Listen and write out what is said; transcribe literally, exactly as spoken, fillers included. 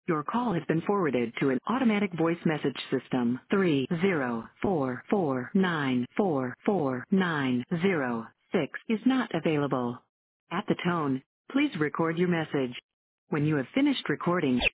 Your call has been forwarded to an automatic voice message system. three zero four four nine four four nine zero six is not available. At the tone, please record your message. When you have finished recording,